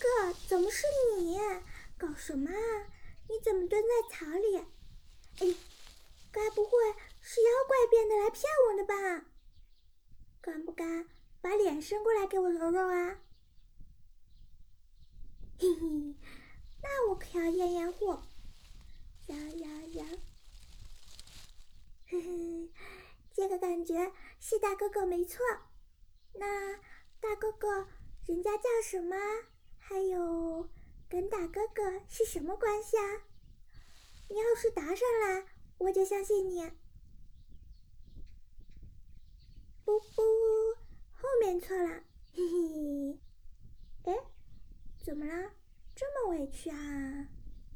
哥，怎么是你？搞什么啊？你怎么蹲在草里？哎，该不会是妖怪变的来骗我的吧？敢不敢把脸伸过来给我揉揉啊？嘿嘿，那我可要验验货。摇摇摇，嘿嘿，这个感觉是大哥哥没错。那大哥哥人家叫什么？还有跟大哥哥是什么关系啊？你要是答上来，我就相信你。不不，后面错了，嘿嘿。哎，怎么了？这么委屈啊？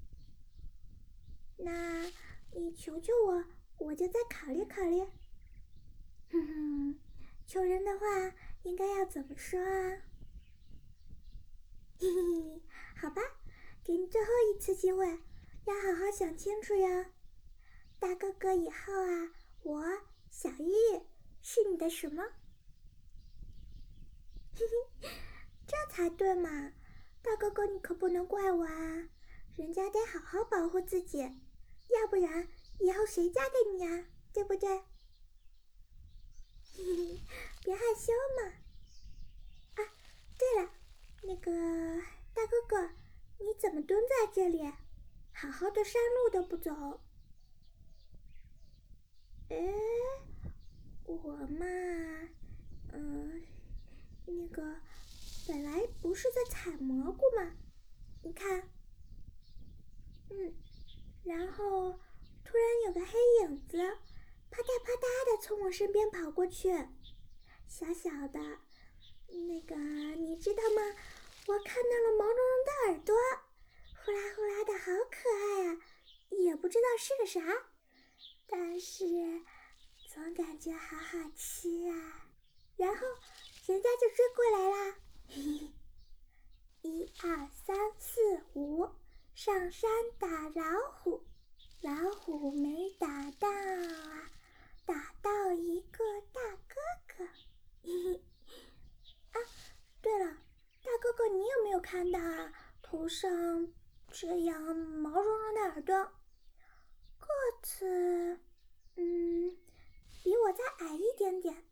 那你求求我，我就再考虑考虑。哼哼，求人的话应该要怎么说啊？嘿嘿嘿，好吧，给你最后一次机会，要好好想清楚呀。大哥哥以后啊，我小玉是你的什么？嘿嘿，这才对嘛！大哥哥你可不能怪我啊，人家得好好保护自己，要不然以后谁嫁给你啊？对不对？嘿嘿，别害羞嘛。啊，对了，那个大哥哥，你怎么蹲在这里？好好的山路都不走。哎，我嘛，那个本来不是在采蘑菇嘛，你看，然后突然有个黑影子，啪嗒啪嗒的从我身边跑过去，小小的，那个你知道吗？我看到了毛茸茸的耳朵，呼啦呼啦的，好可爱啊！也不知道是个啥，但是总感觉好好吃啊。然后人家就追过来啦，嘿嘿，1、2、3、4、5，上山打老虎，老虎没打到啊，打到一个大哥哥，嘿嘿。啊，对了，大哥哥，你有没有看到啊？头上这样毛茸茸的耳朵，个子，比我再矮一点点。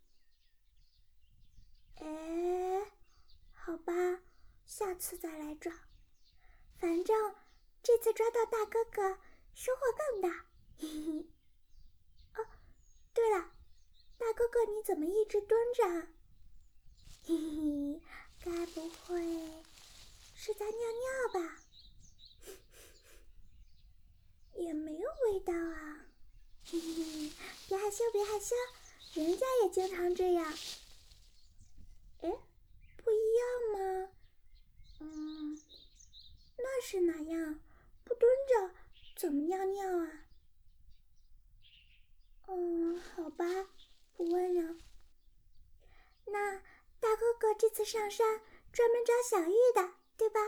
哎，好吧，下次再来找。反正这次抓到大哥哥，收获更大。嘿嘿。哦，对了，大哥哥你怎么一直蹲着啊？嘿嘿，该不会是在尿尿吧？也没有味道啊。嘿嘿，别害羞别害羞，人家也经常这样。哎，不一样吗？那是哪样？不蹲着怎么尿尿啊？好吧，不问了。那大哥哥这次上山专门找小玉的，对吧？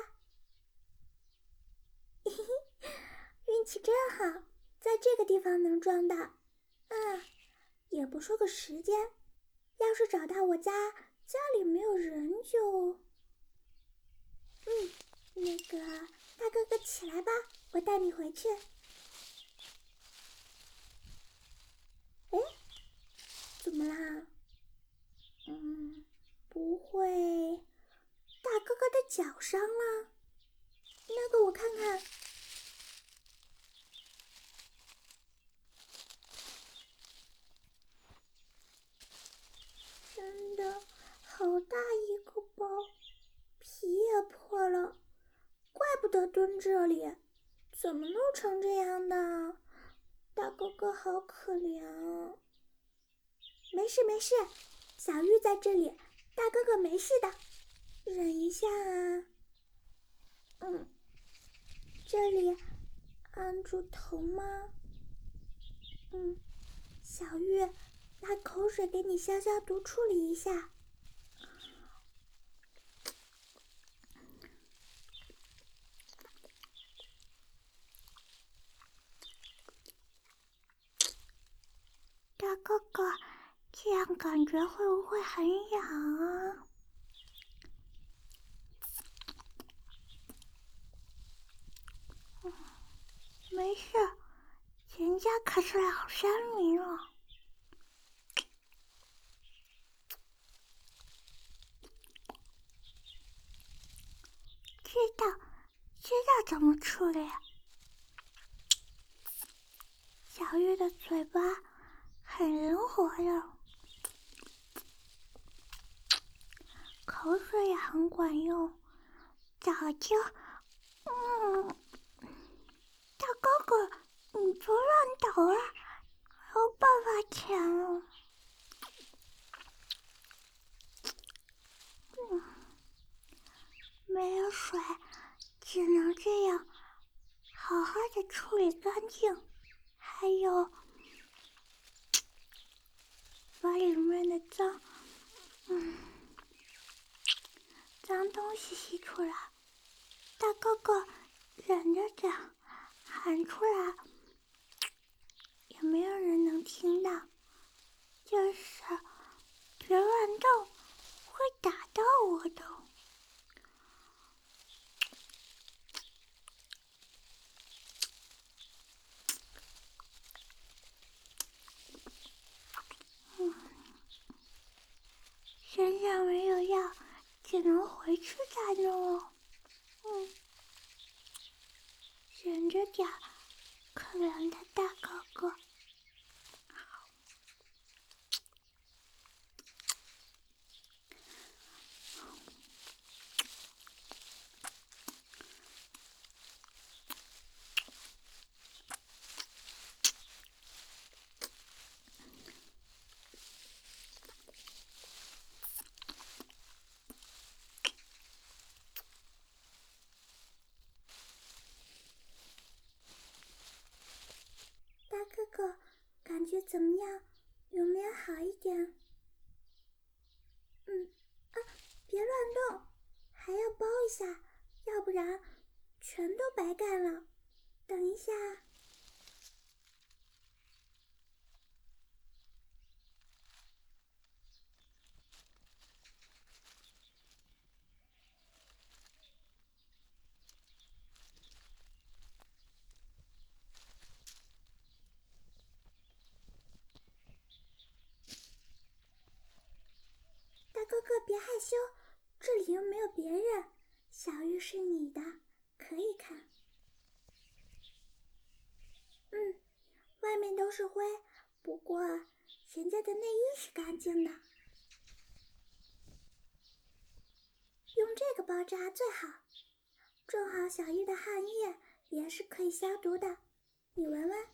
嘿嘿，运气真好，在这个地方能撞到。也不说个时间，要是找到我家里没有人就……那个大哥哥起来吧，我带你回去。哎，怎么啦？不会大哥哥的脚伤了？那个我看看。真的好大一个包，皮也破了，怪不得蹲这里，怎么弄成这样的？大哥哥好可怜。没事没事，小玉在这里，大哥哥没事的，忍一下啊。这里按住头吗？小玉，拿口水给你消消毒，处理一下。大哥哥，这样感觉会不会很痒啊？ 没事，人家可是老山民了。知道怎么处理。小玉的嘴巴很灵活的，口水也很管用，早就……大哥哥，你别乱倒啊，要爸爸钱了。没有水，只能这样好好的处理干净，还有把里面的脏东西吸出来。大哥哥忍着点，喊出来也没有人能听到，就是别乱动，会打到我的。身上没有药，只能回去再弄了。忍着点，可怜的大哥哥。大哥哥，感觉怎么样？有没有好一点？别乱动，还要包一下，要不然全都白干了。等一下。大哥哥别害羞，这里又没有别人，小玉是你的，可以看。外面都是灰，不过人家的内衣是干净的。用这个包扎最好，正好小玉的汗液也是可以消毒的，你闻闻。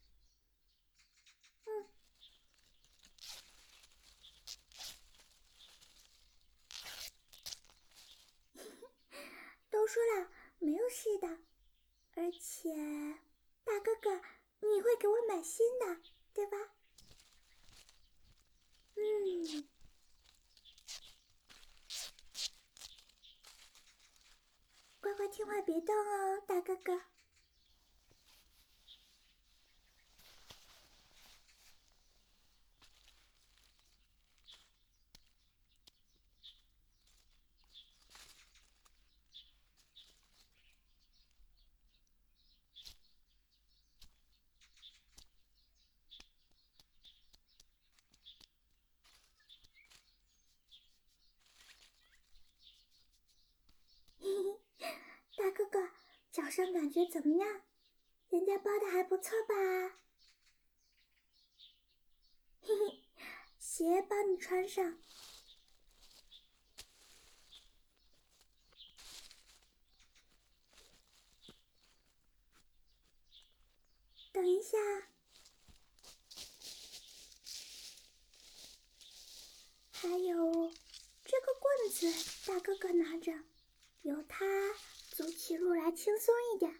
都说了没有事的，而且大哥哥你会给我买新的，对吧？乖乖听话别动哦，大哥哥。大哥哥，脚上感觉怎么样？人家包的还不错吧？鞋帮你穿上。等一下，还有这个棍子，大哥哥拿着，由他走起路来轻松一点。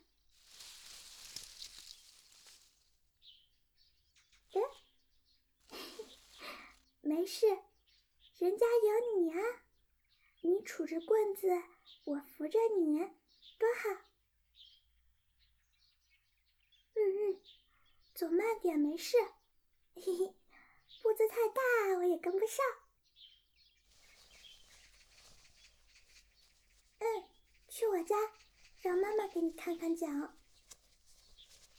没事，人家有你啊，你杵着棍子，我扶着你，多好。走慢点没事，步子太大我也跟不上。去我家，让妈妈给你看看脚。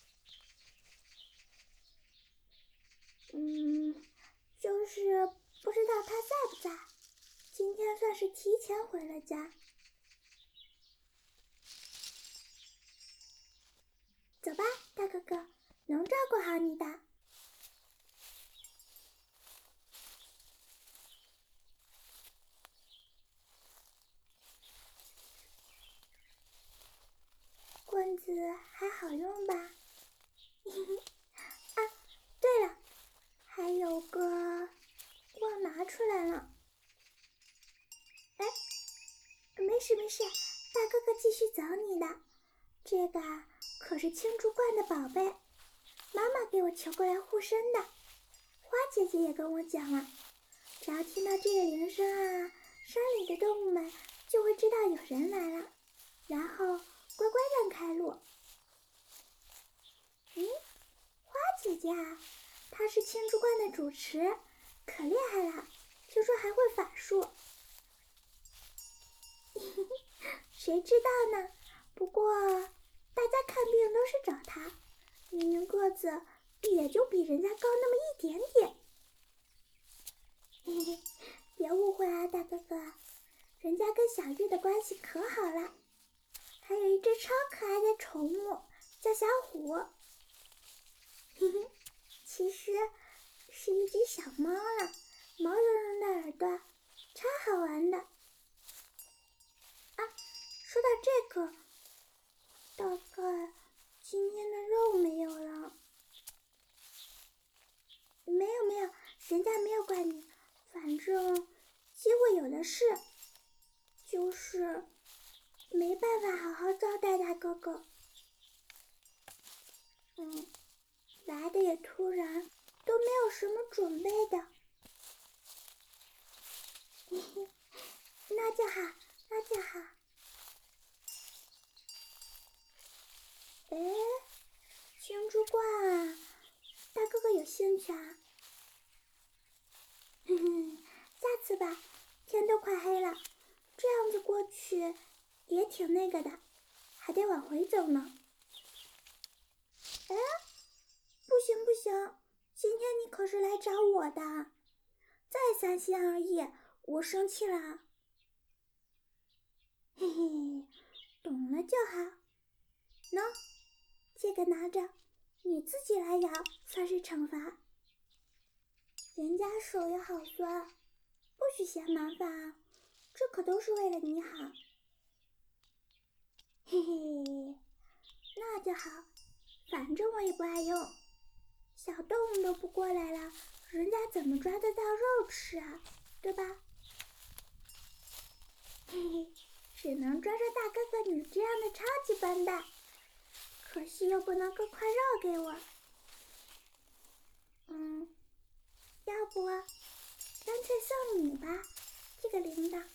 算是提前回了家。走吧，大哥哥，能照顾好你的。棍子还好用吧？啊，对了，还有个忘拿出来了。哎，没事没事，大哥哥继续找你的。这个可是青竹罐的宝贝，妈妈给我求过来护身的。花姐姐也跟我讲了，只要听到这个铃声啊，山里的动物们就会知道有人来了，然后乖乖让开路。花姐姐啊，她是青竹罐的主持，可厉害了，听说还会法术。谁知道呢？不过大家看病都是找她，明明个子也就比人家高那么一点点。嘿嘿，别误会啊，大哥哥，人家跟小玉的关系可好了，还有一只超可爱的宠物叫小虎。嘿嘿，其实是一只小猫了，毛茸茸的耳朵，超好玩的。啊，说到这个，大概今天的肉没有了。没有，人家没有怪你，反正机会有的是，就是没办法好好招待大哥哥。来的也突然，都没有什么准备的。嘿嘿，那就好。哎，青竹罐啊，大哥哥有兴趣啊？下次吧，天都快黑了，这样子过去也挺那个的，还得往回走呢。哎，不行，今天你可是来找我的，再3心而已，我生气了。嘿嘿，懂了就好。喏，这个拿着，你自己来咬，算是惩罚。人家手也好酸，不许嫌麻烦啊，这可都是为了你好。嘿嘿，那就好，反正我也不爱用，小动物都不过来了，人家怎么抓得到肉吃啊，对吧？嘿嘿，只能抓抓大哥哥你这样的超级笨蛋，可惜又不能割块肉给我。要不干脆送你吧，这个铃铛。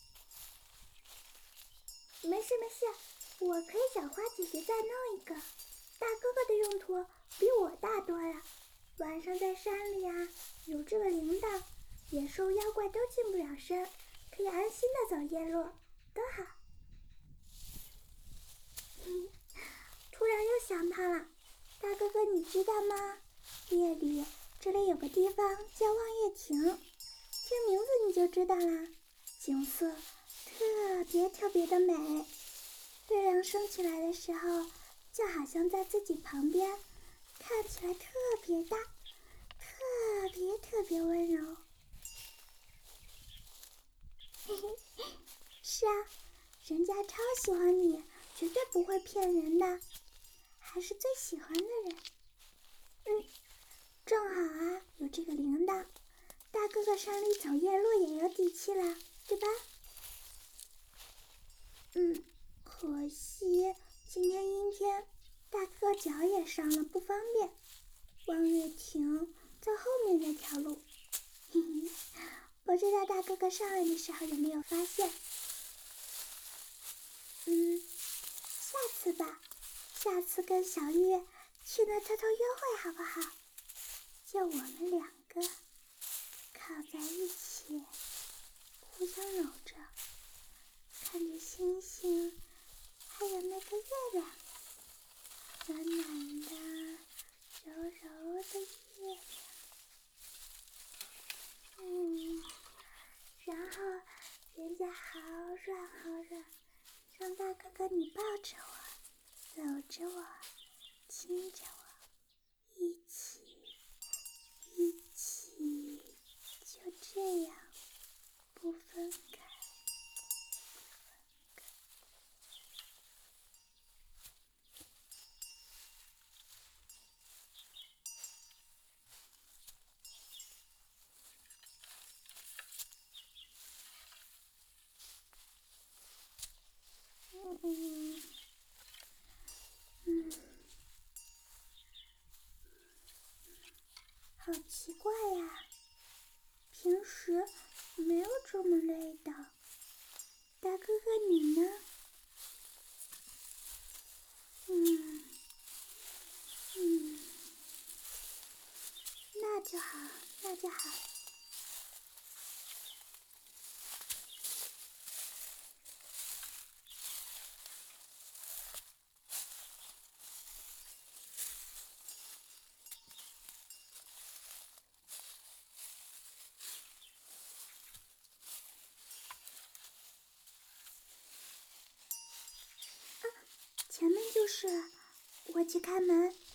没事，我可以找花姐姐再弄一个。大哥哥的用途比我大多了，晚上在山里啊，有这个铃铛，野兽妖怪都近不了身，可以安心的走夜路，多好。突然又想到了，大哥哥你知道吗？夜里这里有个地方叫望月亭，听名字你就知道啦，景色特别的美，月亮升起来的时候，就好像在自己旁边，看起来特别大，特别温柔。嘿嘿，是啊，人家超喜欢你，绝对不会骗人的，还是最喜欢的人。正好啊，有这个铃铛，大哥哥山里走夜路也有底气了，对吧？可惜今天阴天，大哥脚也伤了，不方便。望月亭在后面那条路，嘿嘿，不知道大哥哥上来的时候有没有发现？下次吧，下次跟小玉去那偷偷约会好不好？就我们2个靠在一起，互相搂着，看着星星，还有那个月亮，暖暖的，柔柔的月亮。然后人家好软好软，让大哥哥你抱着我，搂着我，亲着我，一起，就这样不分开。好奇怪呀，平时没有这么累的。大哥哥你呢？那就好，那就好。前面就是，我去开门。